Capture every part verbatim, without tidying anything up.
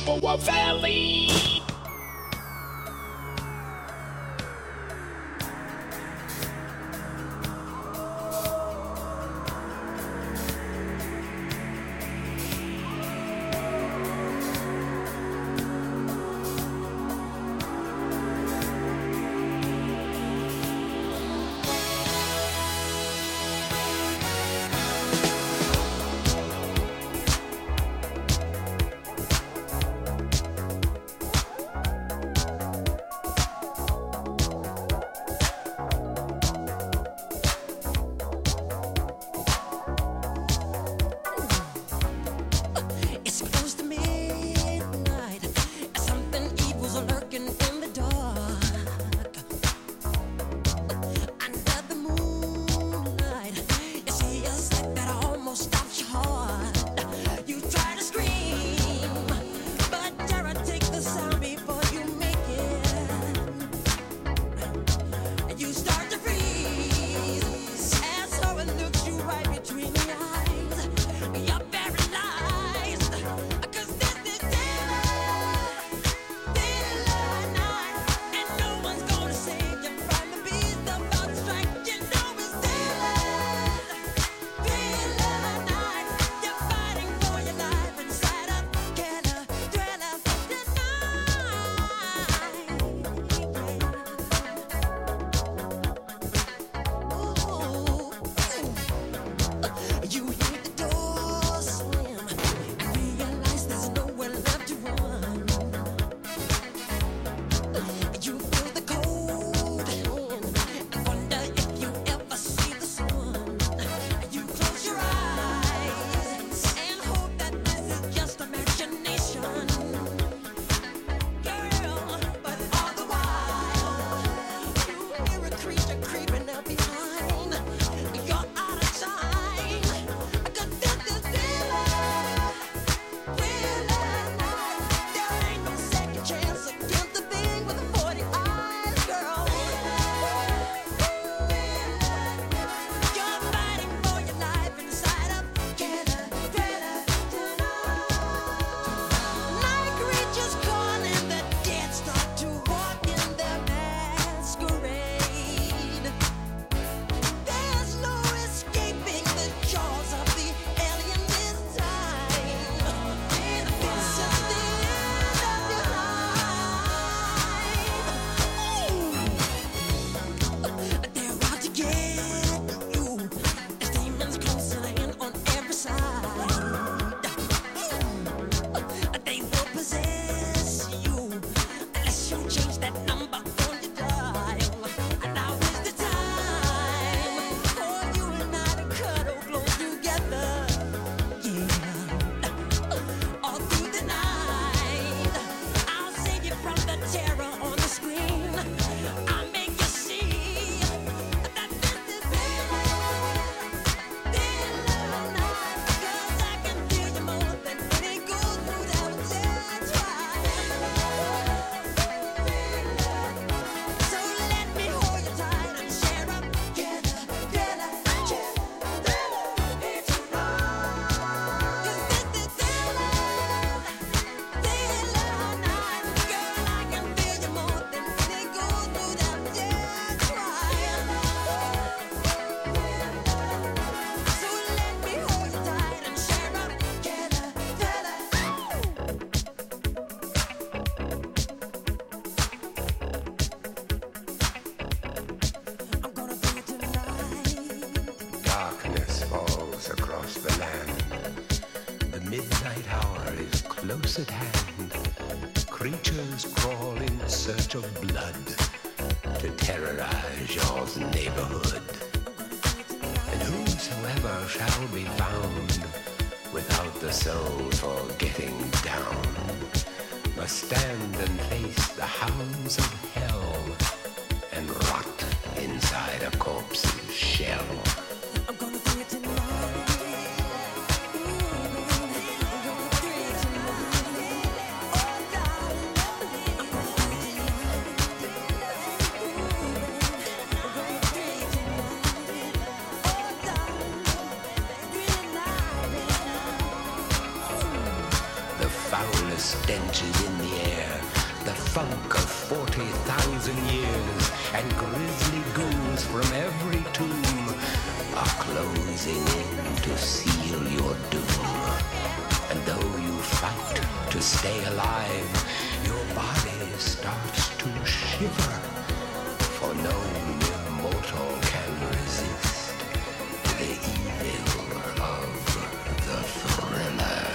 Chippewa Valley. close at hand. Creatures crawl in search of blood to terrorize your neighborhood. And whosoever shall be found without the soul for getting down must stand and face the hounds of hell and rot inside a corpse's shell. I'm gonna do it tonight. Stench inches in the air. The funk of forty thousand years, and grisly ghouls from every tomb are closing in to seal your doom. And though you fight to stay alive, your body starts to shiver, for no mortal can resist the evil of the thriller.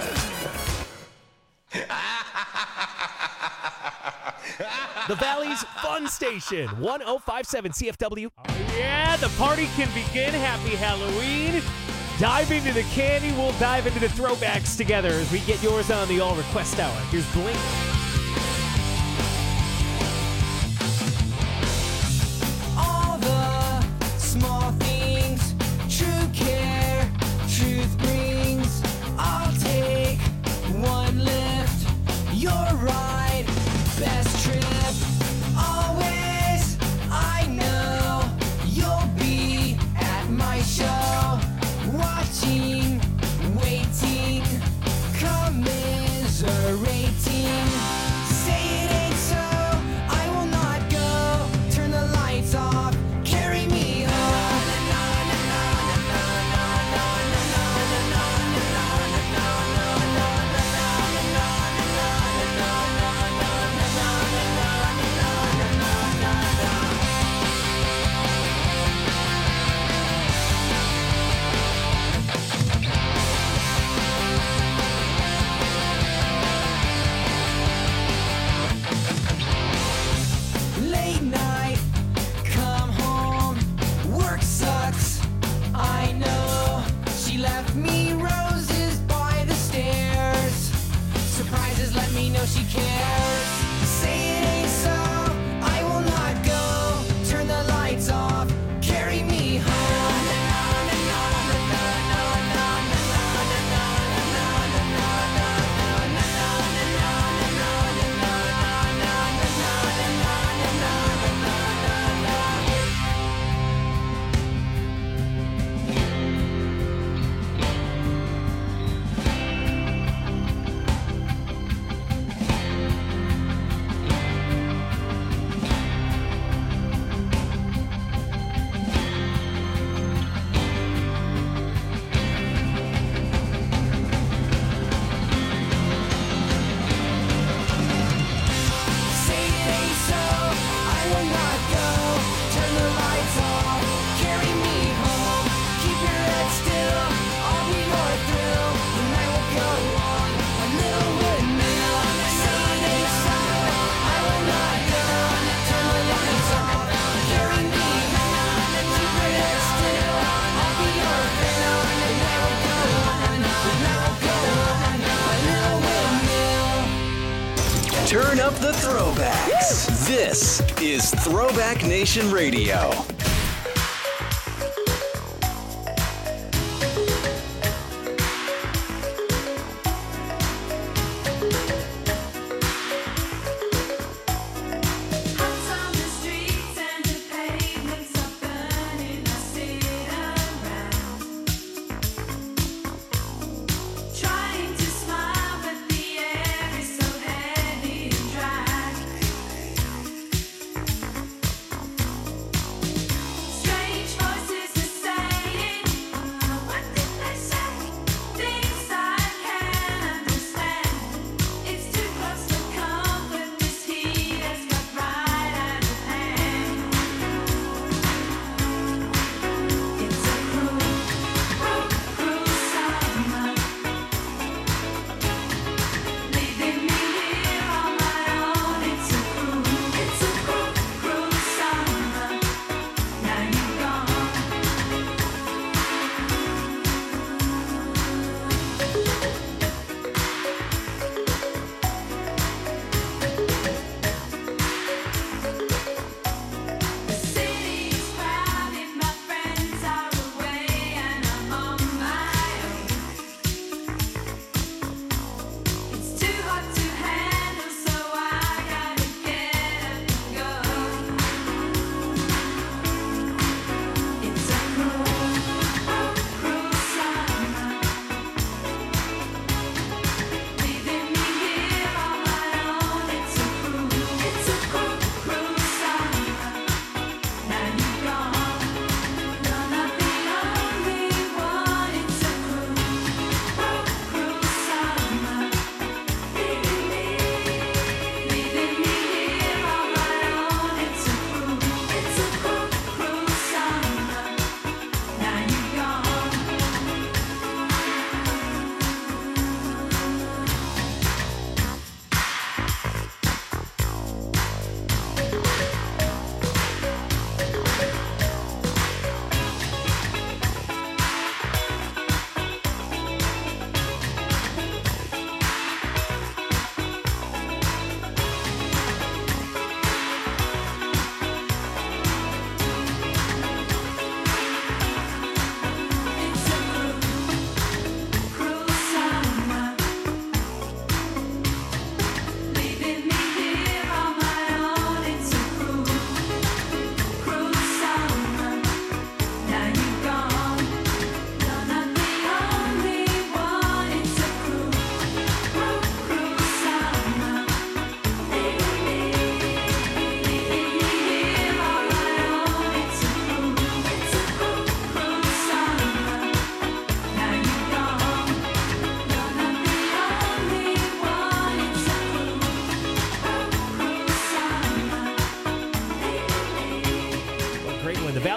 The Valley's Fun Station, one oh five point seven C F W. Oh, yeah, the party can begin. Happy Halloween. Dive into the candy. We'll dive into the throwbacks together as we get yours on the All Request Hour. Here's Blink. All the small things, true care, truth brings. I'll take one lift, you're right, best trip. Always, I know you'll be at my show, watching, waiting, commiserating. Say it ain't so, I will not go. Turn the lights off, carry me home. Late night, come home, work sucks, I know. She left me roses by the stairs. Surprises let me know she cares. Say it ain't so, I will not go. Turn the lights off, carry me home. Say it ain't so, I will not go. Turn the lights off, carry me home. Keep your head still, I'll be your thrill. The night will go on, a little windmill. Say it ain't so, I will not go. Turn the lights off, carry me home. Keep your head still, I'll be your thrill. The night will go on, the night will go on, a little windmill. Turn up the throwbacks. This is Throwback Nation Radio. Out on the streets and the pavements are burning. I sit around, trying to smile, but the air is so heavy and dry.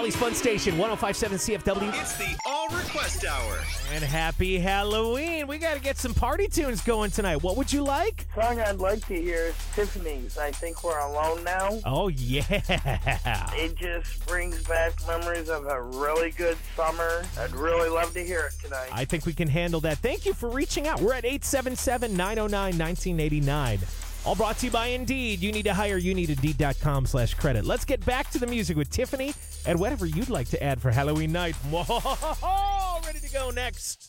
Valley's Fun Station, one oh five point seven C F W. It's the All Request Hour. And happy Halloween. We got to get some party tunes going tonight. What would you like? Song I'd like to hear is Tiffany's. I Think We're Alone Now. Oh, yeah. It just brings back memories of a really good summer. I'd really love to hear it tonight. I think we can handle that. Thank you for reaching out. We're at eight seven seven, nine oh nine, nineteen eighty-nine. All brought to you by Indeed. You need to hire, you need Indeed.com slash credit. Let's get back to the music with Tiffany and whatever you'd like to add for Halloween night. Ready to go next.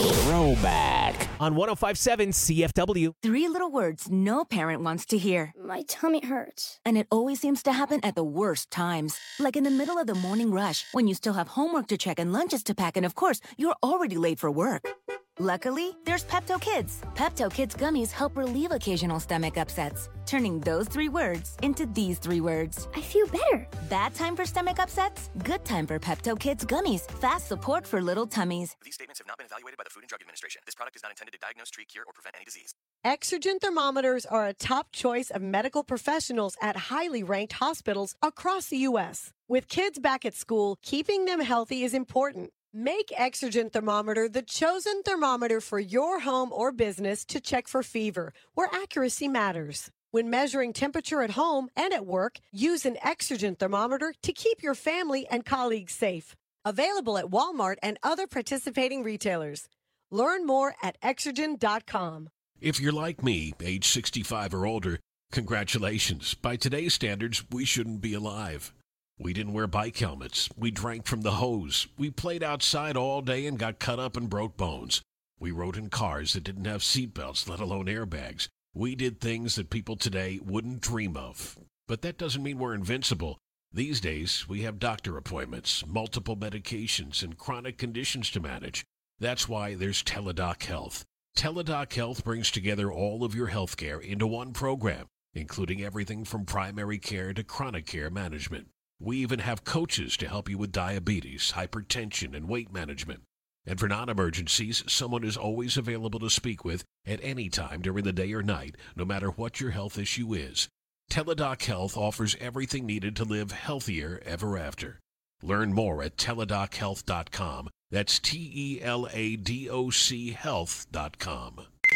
Throwback. On one oh five point seven C F W. Three little words no parent wants to hear. My tummy hurts. And it always seems to happen at the worst times. Like in the middle of the morning rush, when you still have homework to check and lunches to pack, and of course, you're already late for work. Luckily, there's Pepto Kids. Pepto Kids gummies help relieve occasional stomach upsets, turning those three words into these three words. I feel better. Bad time for stomach upsets? Good time for Pepto Kids gummies. Fast support for little tummies. These statements have not been evaluated by the Food and Drug Administration. This product is not intended to diagnose, treat, cure, or prevent any disease. Exergen thermometers are a top choice of medical professionals at highly ranked hospitals across the U S. With kids back at school, keeping them healthy is important. Make Exergen Thermometer the chosen thermometer for your home or business to check for fever, where accuracy matters. When measuring temperature at home and at work, use an Exergen thermometer to keep your family and colleagues safe. Available at Walmart and other participating retailers. Learn more at Exergen dot com. If you're like me, age sixty-five or older, congratulations. By today's standards, we shouldn't be alive. We didn't wear bike helmets. We drank from the hose. We played outside all day and got cut up and broke bones. We rode in cars that didn't have seatbelts, let alone airbags. We did things that people today wouldn't dream of. But that doesn't mean we're invincible. These days, we have doctor appointments, multiple medications, and chronic conditions to manage. That's why there's Teladoc Health. Teladoc Health brings together all of your health care into one program, including everything from primary care to chronic care management. We even have coaches to help you with diabetes, hypertension, and weight management. And for non-emergencies, someone is always available to speak with at any time during the day or night, no matter what your health issue is. Teladoc Health offers everything needed to live healthier ever after. Learn more at teladoc health dot com. That's T E L A D O C health dot com.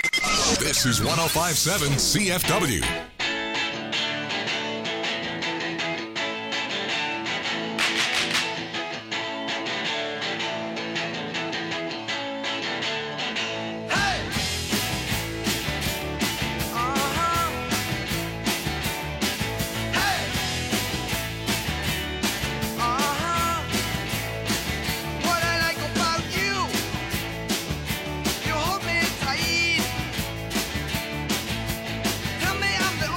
This is one oh five point seven C F W. Tell me I'm the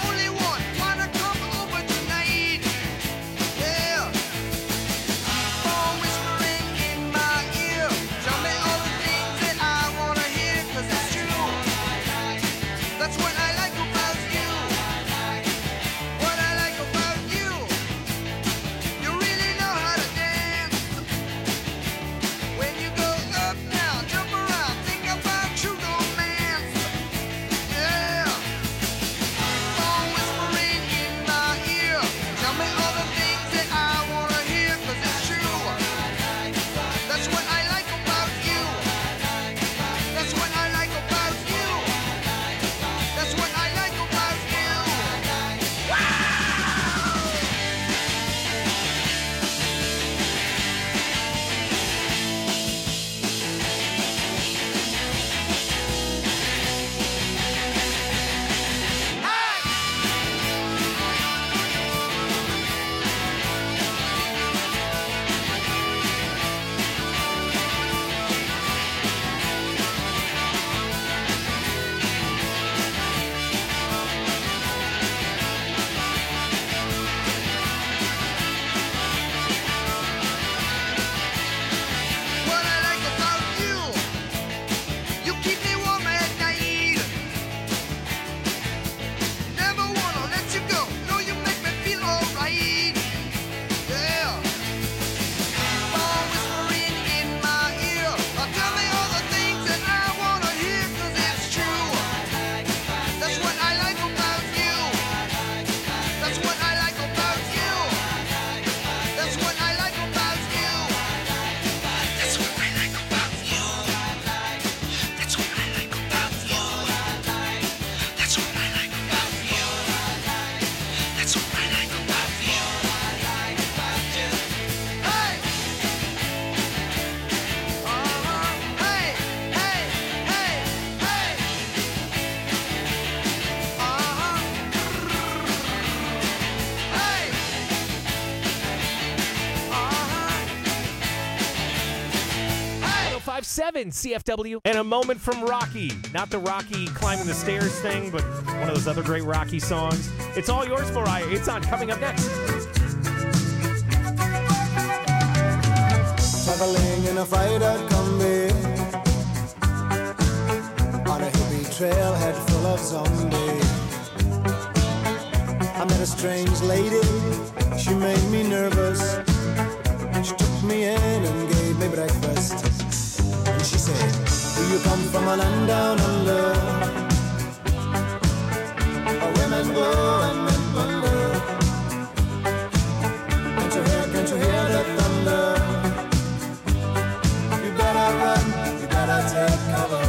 seven C F W. And a moment from Rocky. Not the Rocky climbing the stairs thing, but one of those other great Rocky songs. It's all yours, Mariah. It's on coming up next. Traveling in a freighter combi on a hippie trailhead full of zombies. I met a strange lady, she made me nervous. She took me in and gave me breakfast. And she said, do you come from a land down under? Where women go and men wonder. Can't you hear, can't you hear the thunder? You better run, you better take cover.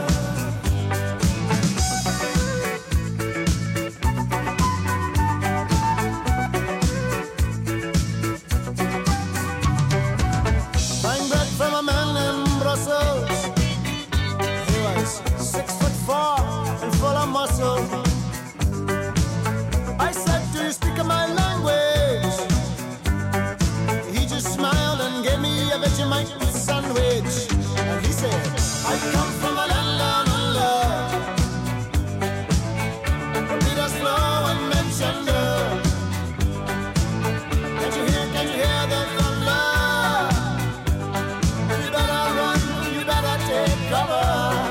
I said, do you speak my language? He just smiled and gave me a Vegemite sandwich. And he said, I come from a land down under, where Peter's flow and mentioned her. Can't you hear, can't you hear the thunder? You better run, you better take cover.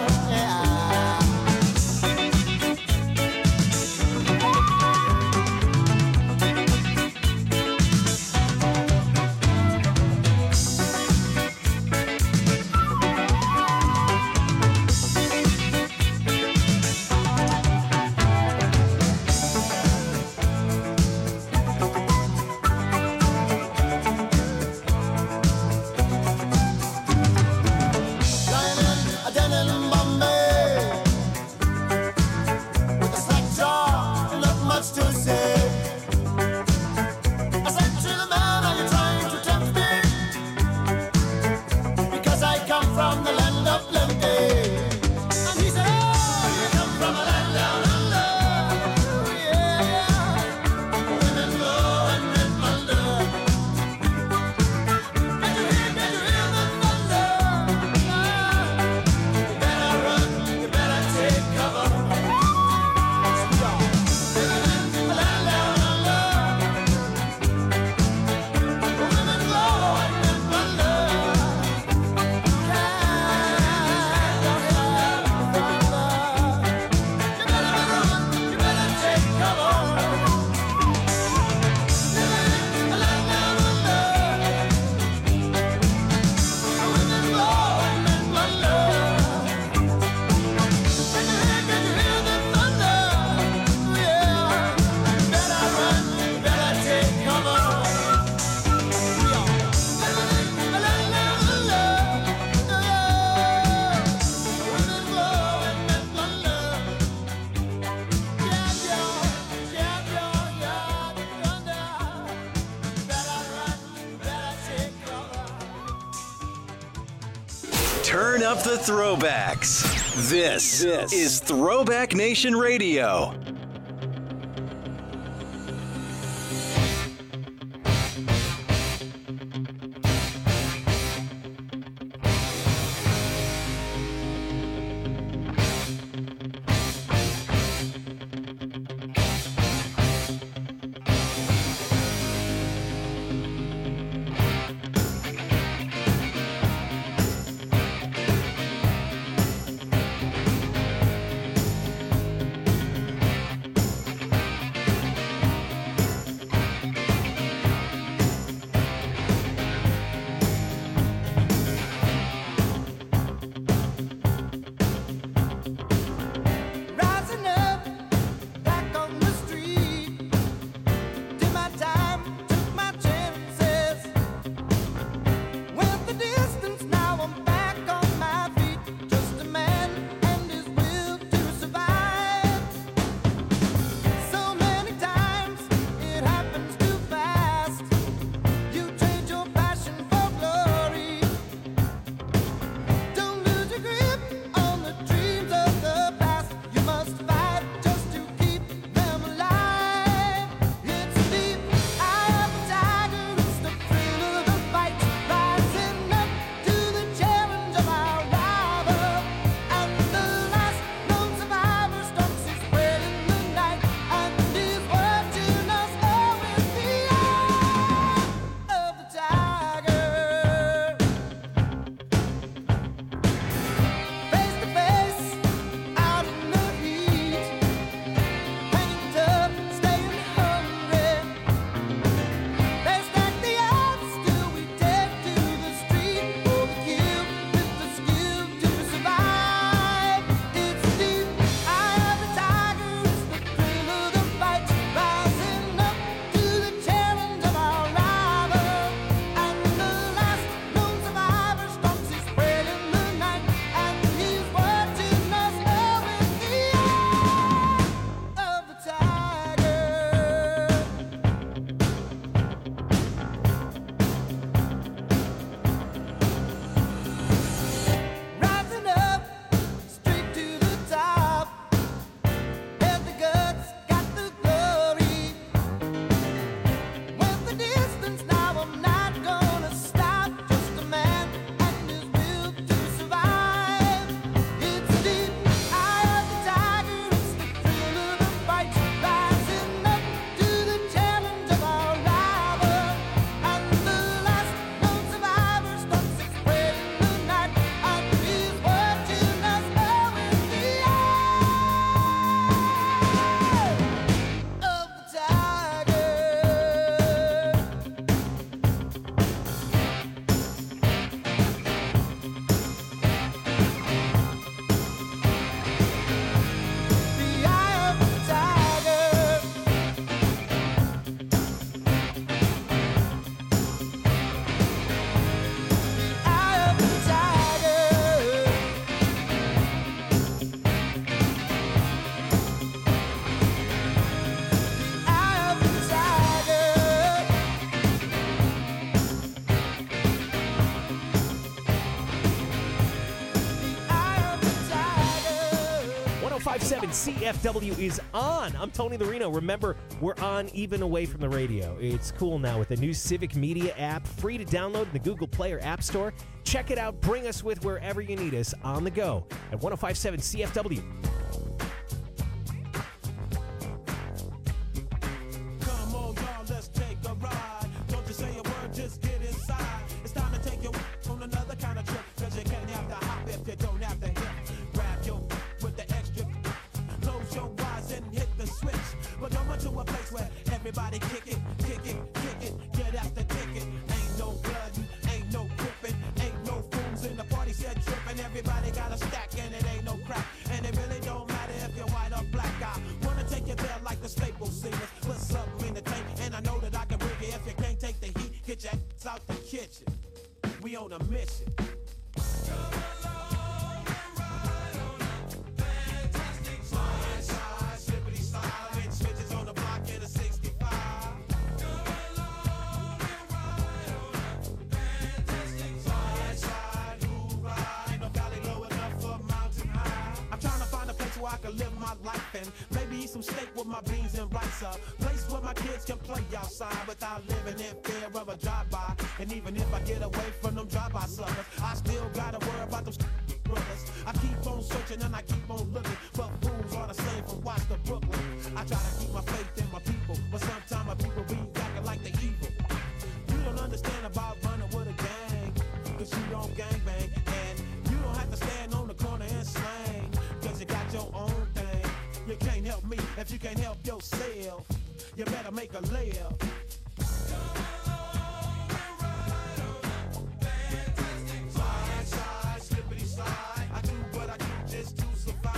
Turn up the throwbacks. This, this is Throwback Nation Radio. seven C F W is on. I'm Tony Lorino. Remember, we're on even away from the radio. It's cool now with the new Civic Media app, free to download in the Google Play or App Store. Check it out. Bring us with wherever you need us on the go at one oh five seven C F W. Come on, y'all, let's take a ride. Don't you say a word, just get inside. It's time to take you on another kind of trip. Cause you can't have to hop if you don't have to hit. Grab your with the extra. Close your eyes and hit the switch. But don't run to a place where everybody kick it, kick it, kick it. Get out the ticket. Ain't no blood, ain't no gripping, ain't no fools in the party set tripping. Everybody got a stack and it ain't no crack. And it really don't matter if you're white or black. I wanna take you there like the Staple Singers. Put something in the tank and I know that I can bring it. If you can't take the heat, get your ass out the kitchen. We on a mission. I can live my life and maybe eat some steak with my beans and rice. A place where my kids can play outside without living in fear of a drive-by. And even if I get away from them drive-by suckers, I still gotta worry about them brothers. I keep on searching and I keep on looking, but fools are the same from Watts to Brooklyn. I try to keep my faith in my people, but sometimes my people be acting like they evil. You don't understand about running with a gang, cause you don't gangbang. And you don't have to stand on the corner and slang, cause you got your own thing. You can't help me if you can't help yourself. You better make a layup. Slide, slide, slippity slide. I do what I do just to survive.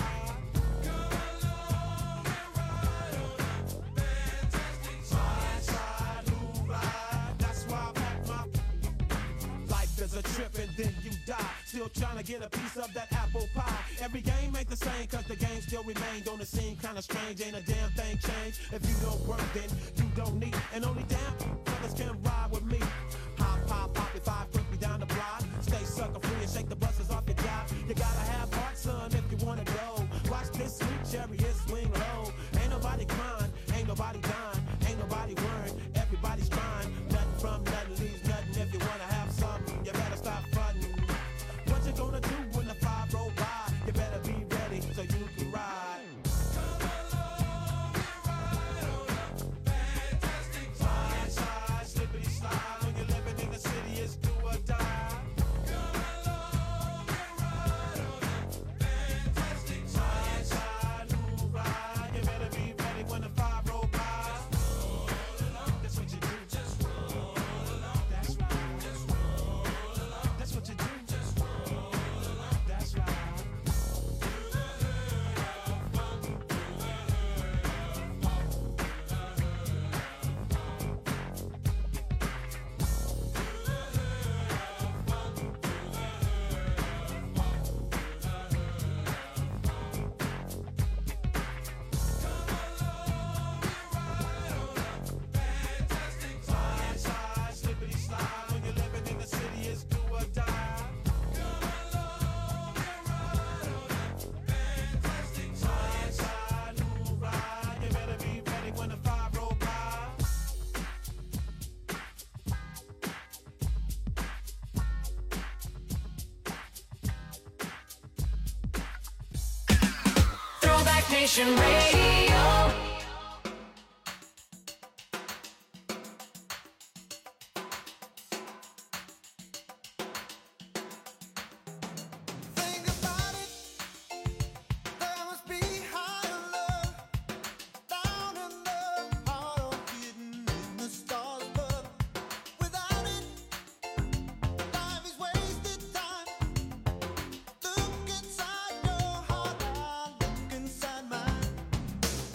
Slide, slide, move right. That's why I pack my life is a trip and then you die. Still trying to get a piece of that apple pie. Every game ain't the same cause the game still remain. Don't it seem kinda strange? Ain't a damn thing changed. If you don't work then you don't need. And only damn brothers can ride with me. Hop, hop, hop it five quickly down the block. Stay sucker free and shake the buses off your job. You gotta have heart, son, if you wanna go. Watch this sweet chariot swing low. Ain't nobody crying, ain't nobody dying, ain't nobody worrying. Everybody's trying. Nothing from nothing leaves nothing. If you wanna have something, you better stop fronting. What you gonna do when the five roll by? You better be ready so you can ride. Slide, slide, slippity slide. When you're living in the city, it's do or die. Slide, slide, move right. You better be ready when the five roll by. That's what you do. Just roll along. That's right. Just roll along. That's what you do. Just roll along. That's right. Slide, slide, slippity slide. When you're living in the city, it's do or die. Slide, slide, move right. You better be ready when the five roll by. Throwback Nation Radio. There must be higher love down in the heart or hidden in the stars, but without it, life is wasted time. Look inside your heart, I look inside mine.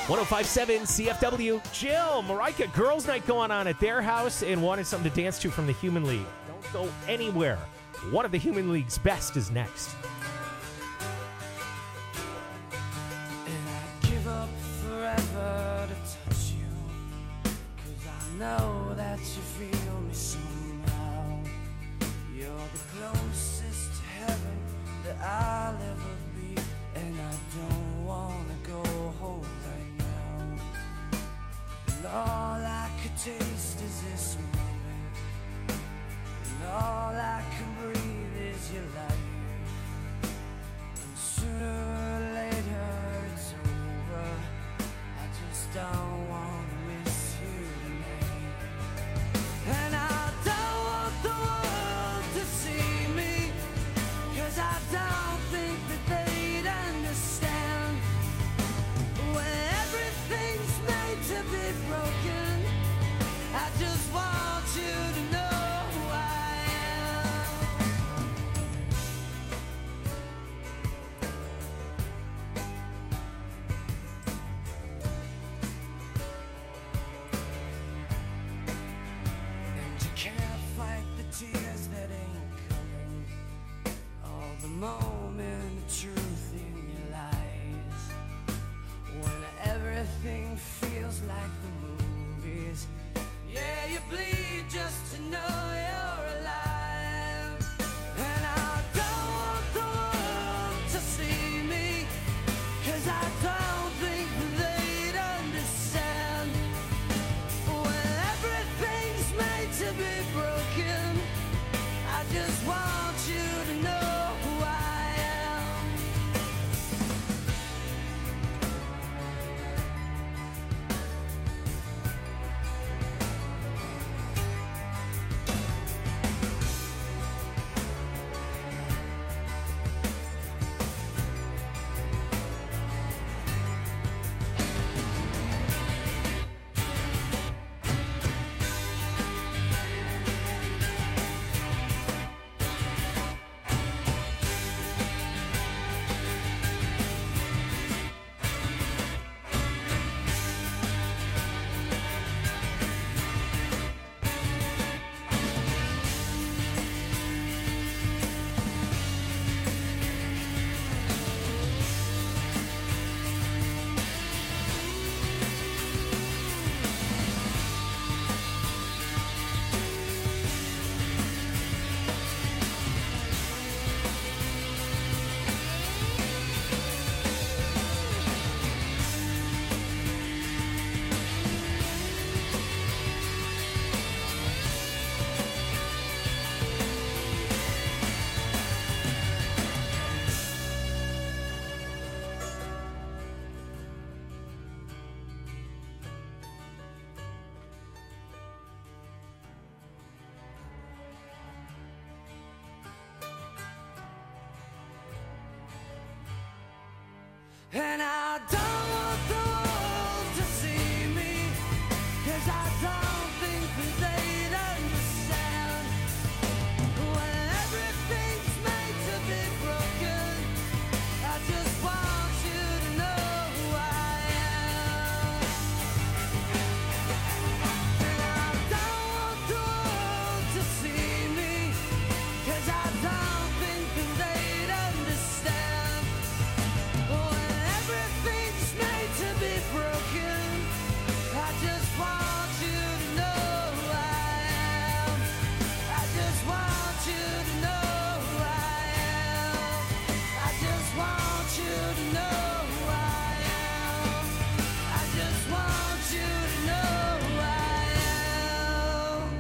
one oh five point seven C F W. Jill, Marika, girls' night going on at their house and wanted something to dance to from the Human League. Don't go anywhere. One of the Human League's best is next. Give up forever to touch you, 'cause I know that you feel me somehow. You're the closest to heaven that I'll ever be, and I don't wanna go home right now. And all I could taste is this moment, and all I can breathe is your light. And sooner or later it's over. I just don't want to miss you tonight. And I don't want the world to see me, 'cause I don't think that they'd understand. When everything's made to be broken, I just want you to know who I am. And you can't fight the tears that ain't coming, all the moment of truth in your lies. When everything feels like the movies, yeah, you bleed just to know you're alive. And I don't want the world to see me, 'cause I don't think they'd understand. When everything's made to be broken, I just want you to know who I am. And I don't want the world to see me, 'cause I don't think that they'd understand. When everything's made to be broken, I just want you to know who I am. And I don't want the world to see me, 'cause I don't think that they'd understand. When everything's made to be broken, I just want you to know who I am. I just want you to know who I am. I just want you to know who I am. I just want you to know who I am.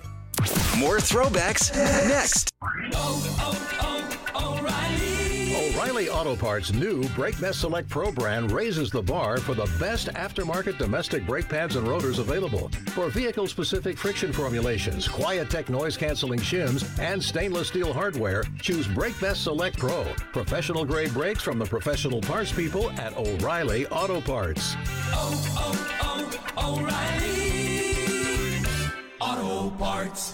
More throwbacks next. Oh, oh, oh, O'Reilly. O'Reilly Auto Parts' new Brake Best Select Pro brand raises the bar for the best aftermarket domestic brake pads and rotors available. For vehicle-specific friction formulations, Quiet Tech noise-canceling shims, and stainless steel hardware, choose Brake Best Select Pro. Professional-grade brakes from the professional parts people at O'Reilly Auto Parts. Oh, oh, oh, O'Reilly Auto Parts.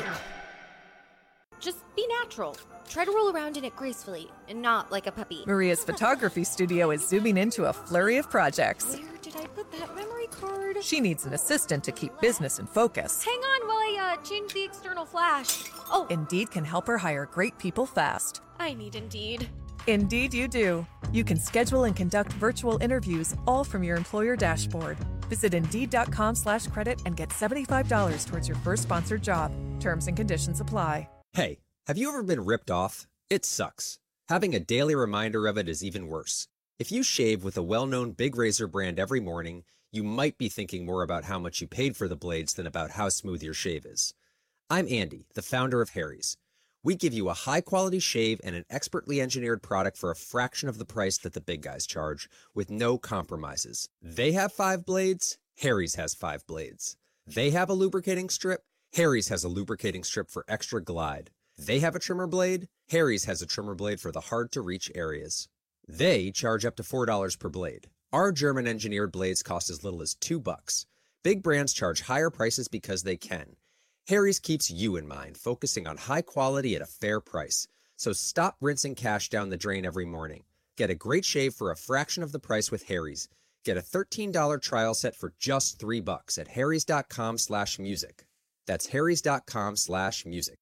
Just be natural. Try to roll around in it gracefully and not like a puppy. Maria's photography studio is zooming into a flurry of projects. Where did I put that memory card? She needs an assistant to keep business in focus. Hang on while I uh, change the external flash. Oh, Indeed can help her hire great people fast. I need Indeed. Indeed you do. You can schedule and conduct virtual interviews all from your employer dashboard. Visit Indeed.com slash credit and get seventy-five dollars towards your first sponsored job. Terms and conditions apply. Hey, have you ever been ripped off? It sucks. Having a daily reminder of it is even worse. If you shave with a well-known big razor brand every morning, you might be thinking more about how much you paid for the blades than about how smooth your shave is. I'm Andy, the founder of Harry's. We give you a high-quality shave and an expertly engineered product for a fraction of the price that the big guys charge, with no compromises. They have five blades, Harry's has five blades. They have a lubricating strip, Harry's has a lubricating strip for extra glide. They have a trimmer blade, Harry's has a trimmer blade for the hard-to-reach areas. They charge up to four dollars per blade. Our German-engineered blades cost as little as two bucks. Big brands charge higher prices because they can. Harry's keeps you in mind, focusing on high quality at a fair price. So stop rinsing cash down the drain every morning. Get a great shave for a fraction of the price with Harry's. Get a thirteen dollars trial set for just three bucks at harrys.com slash music. That's harrys.com slash music.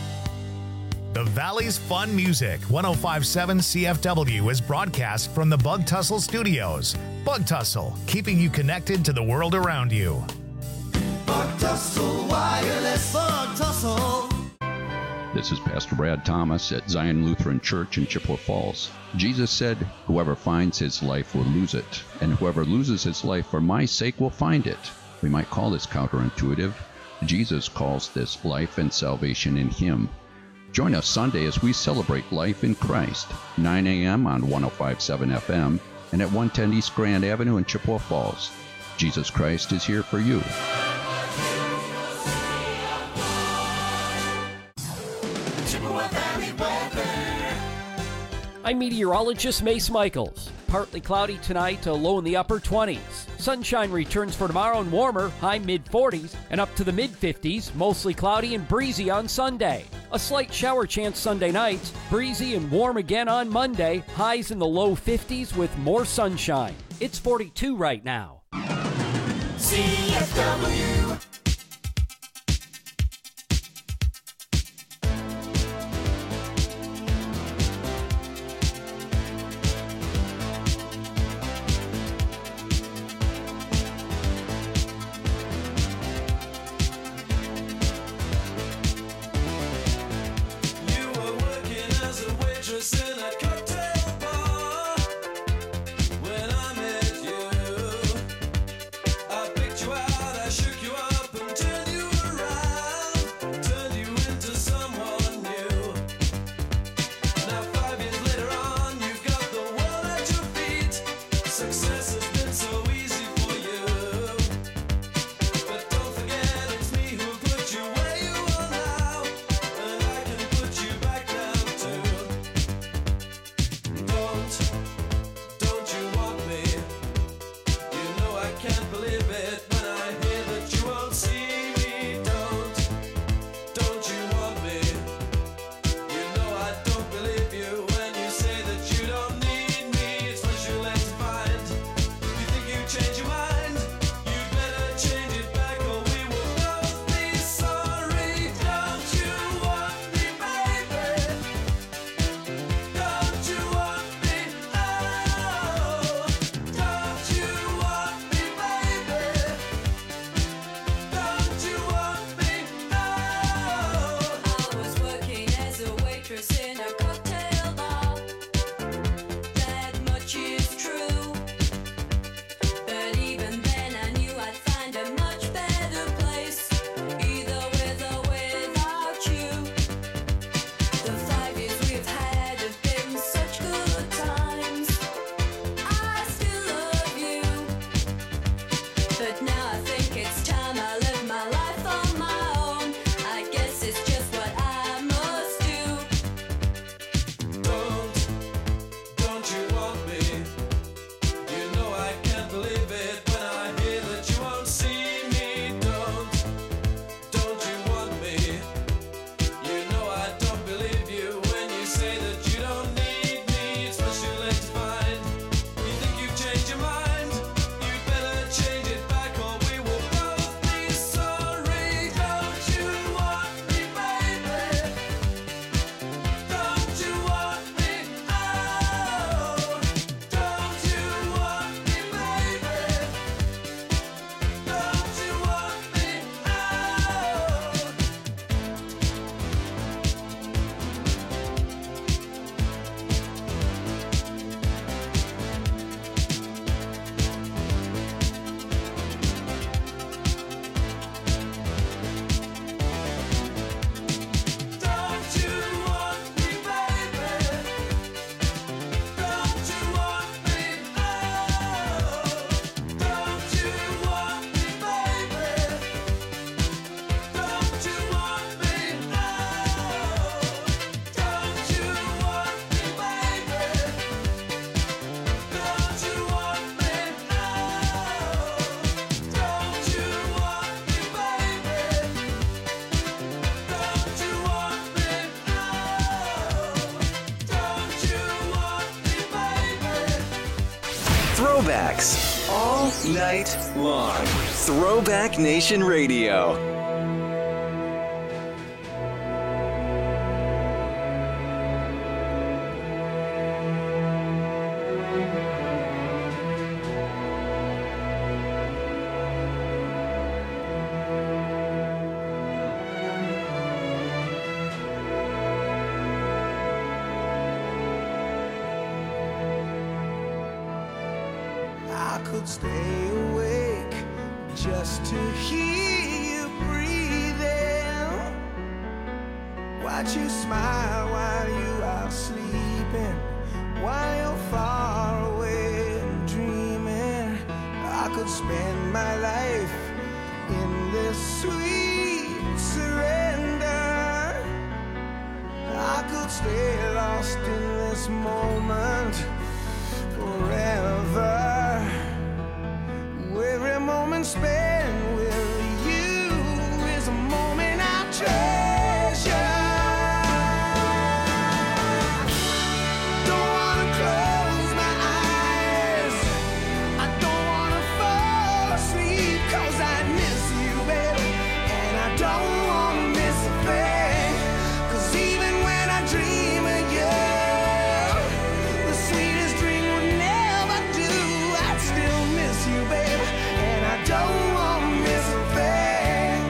The Valley's Fun Music, one oh five point seven C F W, is broadcast from the Bug Tussle Studios. Bug Tussle, keeping you connected to the world around you. Bug Tussle Wireless. Bug Tussle. This is Pastor Brad Thomas at Zion Lutheran Church in Chippewa Falls. Jesus said, "Whoever finds his life will lose it, and whoever loses his life for my sake will find it." We might call this counterintuitive. Jesus calls this life and salvation in him. Join us Sunday as we celebrate life in Christ, nine a.m. on one oh five point seven F M and at one ten East Grand Avenue in Chippewa Falls. Jesus Christ is here for you. Chippewa Valley weather. I'm meteorologist Mace Michaels. Partly cloudy tonight, a low in the upper twenties. Sunshine returns for tomorrow and warmer, high mid-forties, and up to the mid-fifties, mostly cloudy and breezy on Sunday. A slight shower chance Sunday night, breezy and warm again on Monday, highs in the low fifties with more sunshine. It's forty-two right now. C F W. When I met you, I picked you out, I shook you Throwbacks all night long. Throwback Nation Radio. I could stay awake just to hear you breathing. Watch you smile while you are sleeping, while you're far away and dreaming. I could spend my life in this sweet surrender. I could stay lost in this moment forever. Every moment spent with you is a moment I treasure. Don't wanna close my eyes, I don't wanna fall asleep, 'cause I miss you, baby, and I don't wanna miss a thing. 'Cause even when I dream of you, the sweetest dream would never do. I'd still miss you, baby, and I don't wanna miss a thing.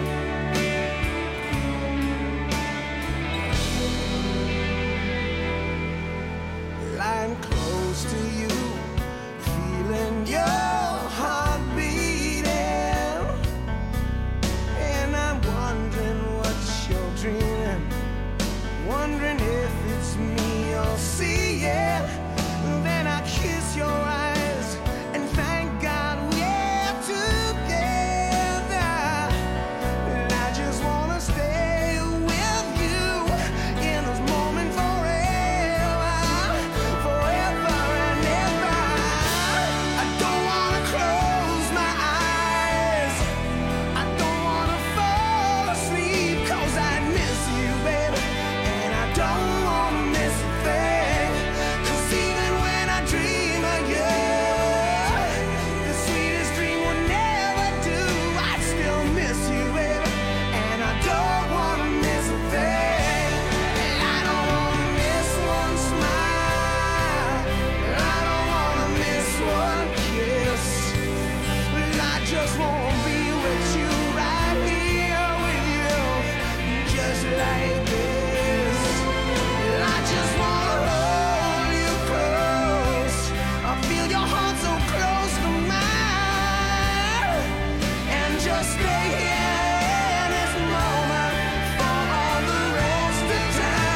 Lying close to you, feeling your heart beating, and I'm wondering what you're dreaming, wondering if it's me you're seeing. Then I kiss your eyes and thank God we're together. And I just wanna stay with you in this moment forever, forever and ever. I don't wanna close my eyes, I don't wanna fall asleep, 'cause I miss you, baby, and I don't wanna miss a thing. 'Cause even when I dream of you, the sweetest dream would never do. I still miss you, baby, and I don't wanna miss a thing. I don't wanna miss one smile, I don't wanna miss one kiss. I just wanna be with you, right here with you, just like this. I just wanna hold you close, I feel your heart so close to mine, and just stay here in this moment for all the rest of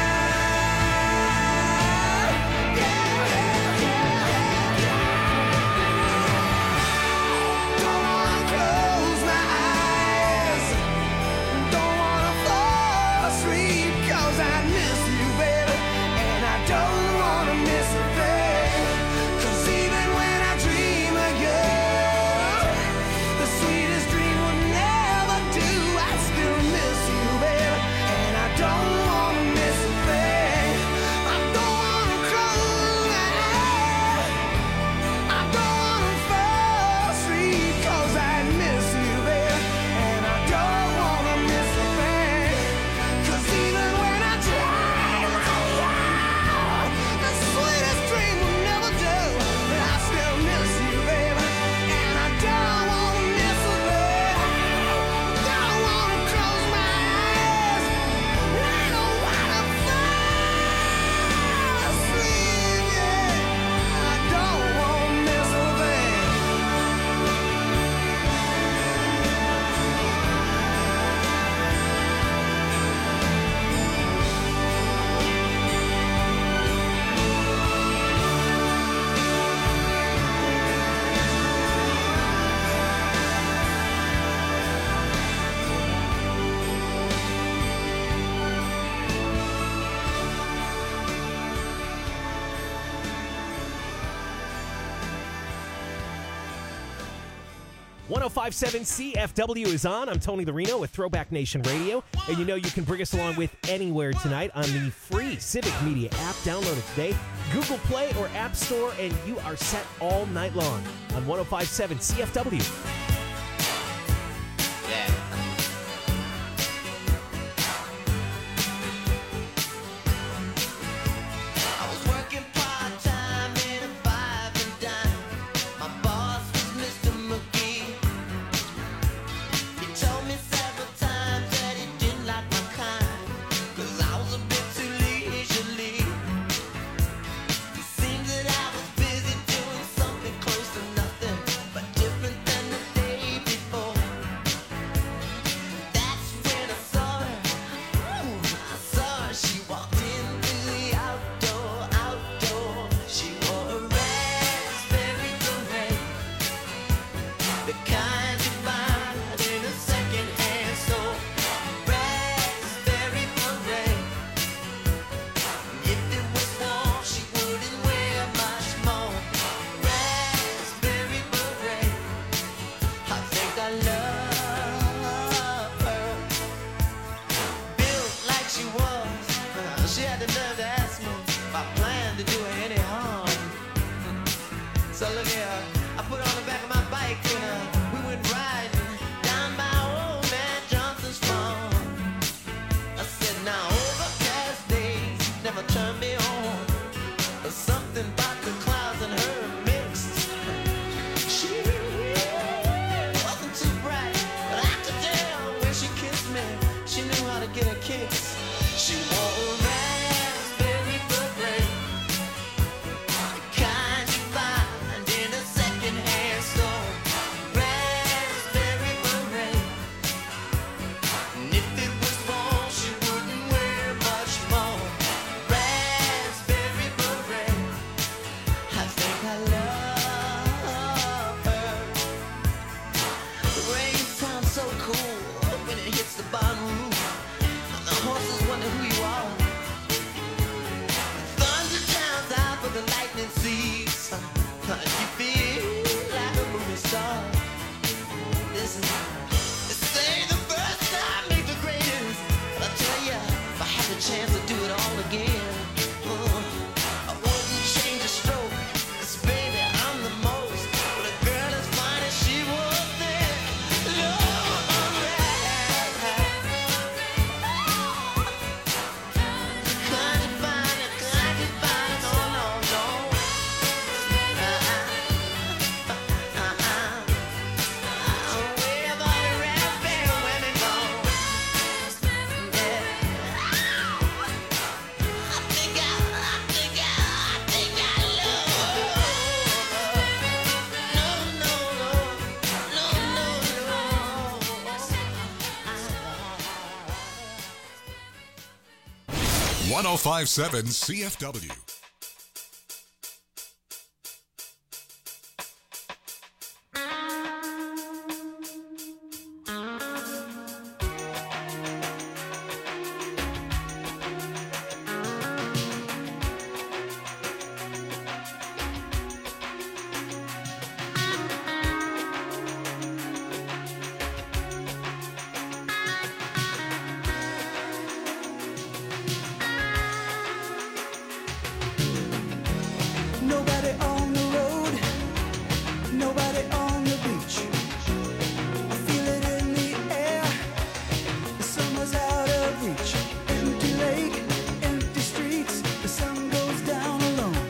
time. Yeah, yeah, yeah, yeah. Don't wanna close my eyes, don't wanna fall asleep, 'cause I miss you, baby, and I don't wanna miss a thing. 'Cause even when I dream of you, the sweetest dream would never do. I still miss you, baby, and I don't wanna miss a thing. I don't wanna close my eyes, I don't wanna fall asleep, 'cause I miss you, baby, and I don't wanna miss a thing. 'Cause even when I dream of you, the sweetest dream will never do. I still miss you, baby, and I don't wanna miss a thing. Don't wanna close my eyes, I don't wanna fall asleep, yeah. I don't wanna miss a thing. one oh five point seven C F W is on. I'm Tony the Reno with Throwback Nation Radio. And you know you can bring us along with anywhere tonight on the free Civic Media app. Download it today. Google Play or App Store, and you are set all night long on one oh five point seven C F W. Yeah. I was working part-time in a five and dime. My boss was Mister McGee. He told me several times that he didn't like my kind, 'cause I was a bit too leisurely. It seemed that I was busy doing something close to nothing, but different than the day before. That's when I saw her. Ooh, I saw her. She walked into the outdoor, outdoor. She wore a raspberry beret, the kind you find in a second-hand store. Raspberry beret. If it was warm, she wouldn't wear much more. Raspberry beret. I think I love her. Built like she was, she had the nerve to ask me if I planned to do her any harm. So look here, I put her on the back of my bike and uh, we went riding down by old man Johnson's farm. I said, now overcast days never turn me on. There's something about the clouds and her mixed. She wasn't too bright, but I could tell when she kissed me, she knew how to get her kicks. She wore a raspberry beret, the kind you find in a second-hand store. Raspberry beret. And if it was warm, she wouldn't wear much more. Raspberry beret. I think I love her. The rain sounds so cool when it hits the barn roof. The horses wonder who you are. Thunder drowns out, but the lightning sees. You feel like a movie star. Listen, they say the first time make the greatest. But I tell ya, if I had the chance to do it all again, uh, I wouldn't change a stroke. 'Cause baby, I'm the most. But a girl as fine as she was then. Lord, can't you find it? Can't you find it? No, no, no. Uh-uh. Uh-uh. Where have all the raspberry women gone? Yeah. I think I, I think I, I think I love her. No, no, no. No, no, no. one oh five point seven C F W. Nobody on the road, nobody on the beach. I feel it in the air, the summer's out of reach. Empty lake, empty streets, the sun goes down alone.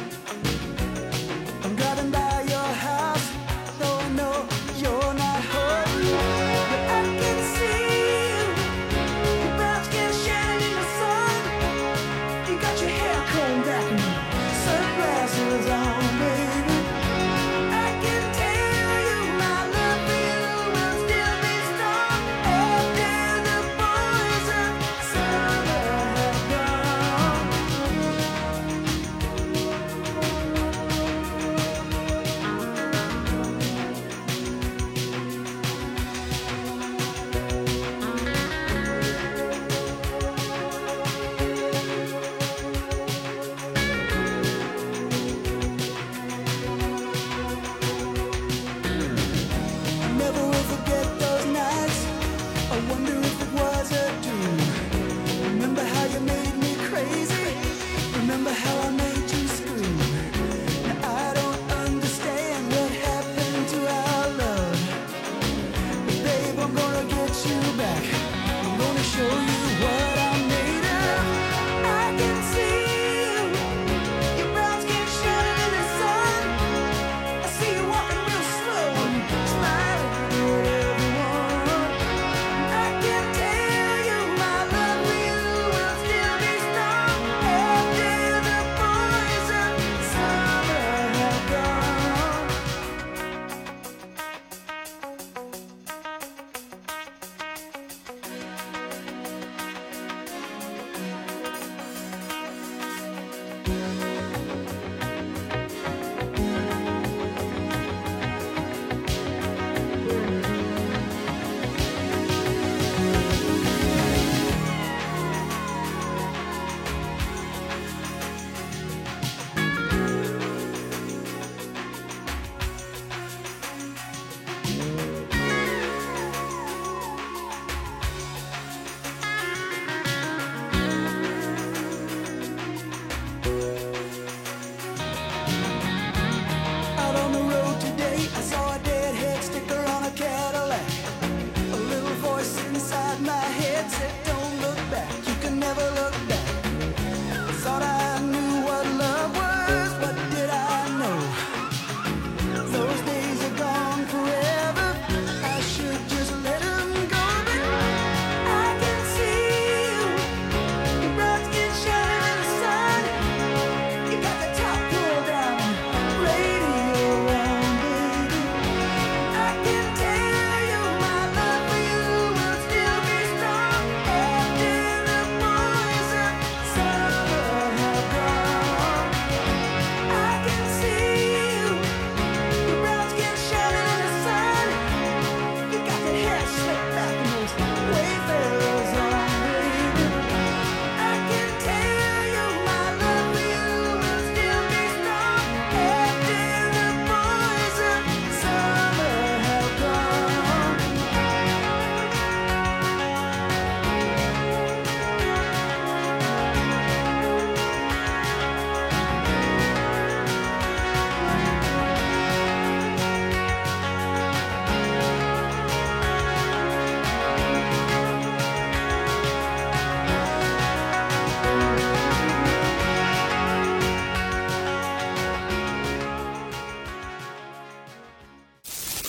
I'm driving by your house, though I know you're not home. But I can see you, your brown skin shining in the sun. You got your hair combed back and sunglasses on, baby. I can tell you my love for you will still be strong after the boys of summer have gone.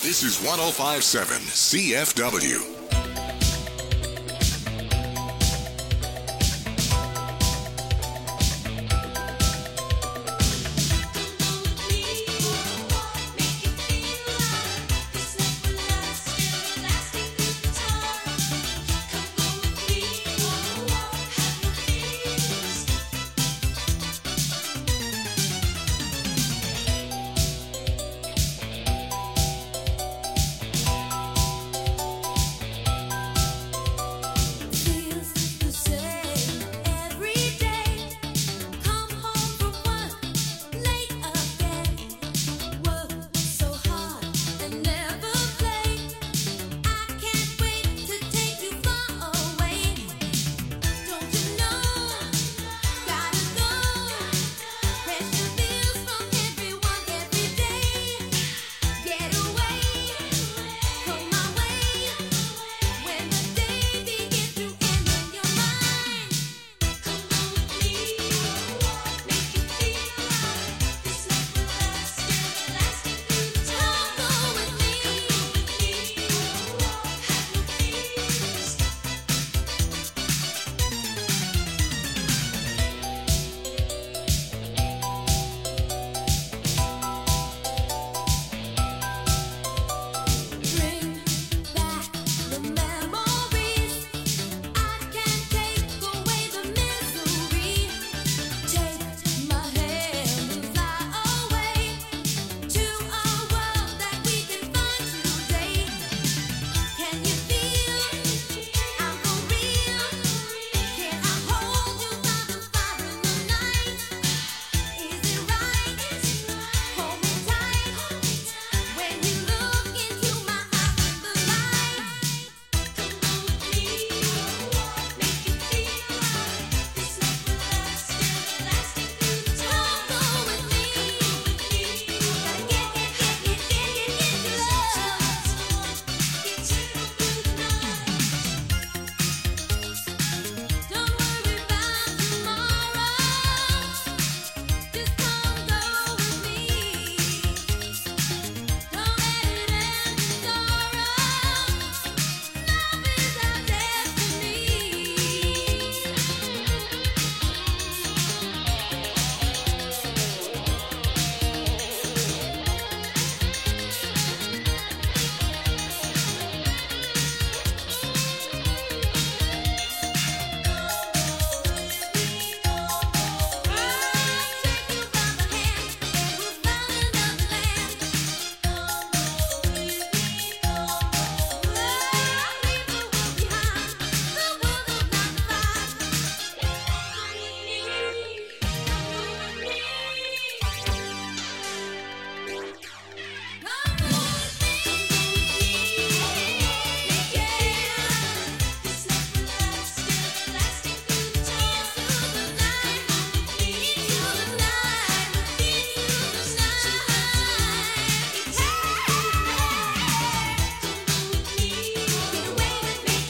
This is one oh five point seven C F W.